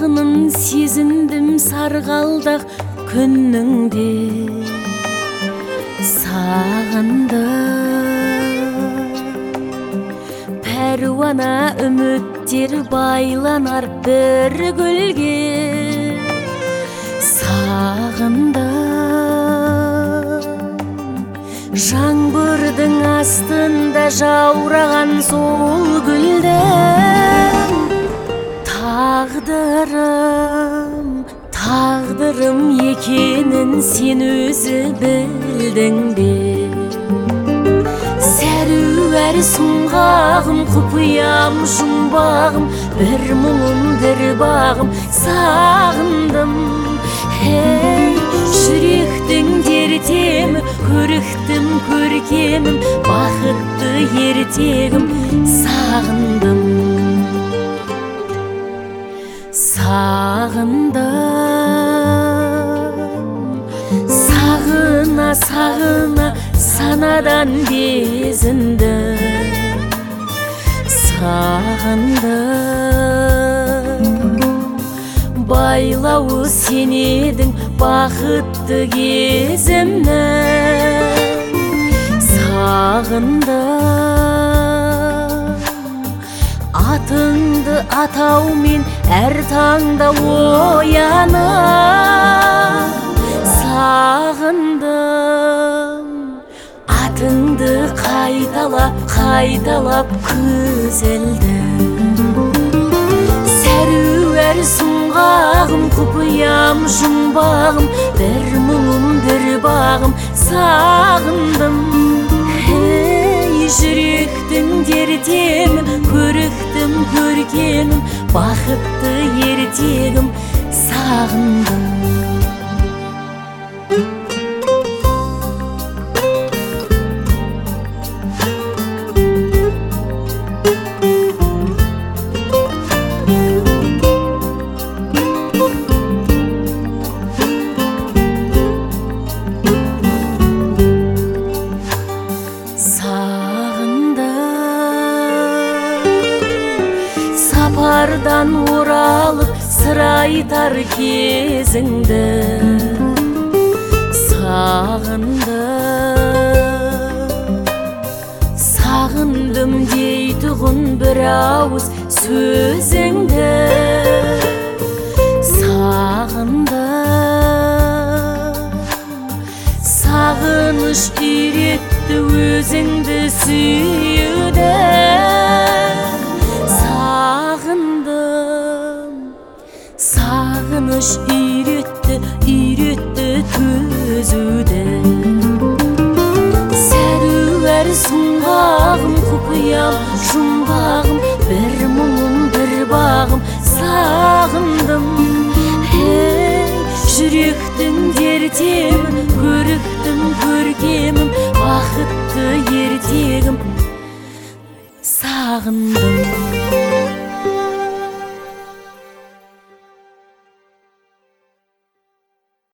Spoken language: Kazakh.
жақынын сезіндім сарғалдақ күніңде сағындым. Пәруана үміттер байланар бір гүлге сағындым. Жаңбырдың астында жаураған сол гүлдің тағдырым екенін сен өзі білдің бе? Сәруәр сұңғағым, құпиям, жұмбағым, бір мұңым, бір бағым, сағындым. Ей, жүректің дертемі, көріктім көркемім, бақытты ертегім, сағындым. Сағына санадан безіндім. Сағындым, байлауы сен едің бақытты кезімнің. Сағындым, атыңды атаумен әр таңда оянып. Сағындым, атыңды қайталап көзілдім. Сәруәр сұңғағым, құпиям, жұмбағым, бір мұңым, бір бағым, сағындым. Ей, жүректің дертемі, көріктім көркемім, бақытты ертегім, сағындым. Сапардан оралып сыр айтар кезіңді сағындым дейтұғын бір ауыз сөзіңді. Сағыныш үйретті өзіңді сүюді. Сағыныш үйретті төзуді. Сәруәр сұңғағым, құпиям, жұмбағым, бір мұңым, бір бағым, сағындым. Ей, жүректің дертемі, көріктім көркемім, бақытты ертегім, сағындым.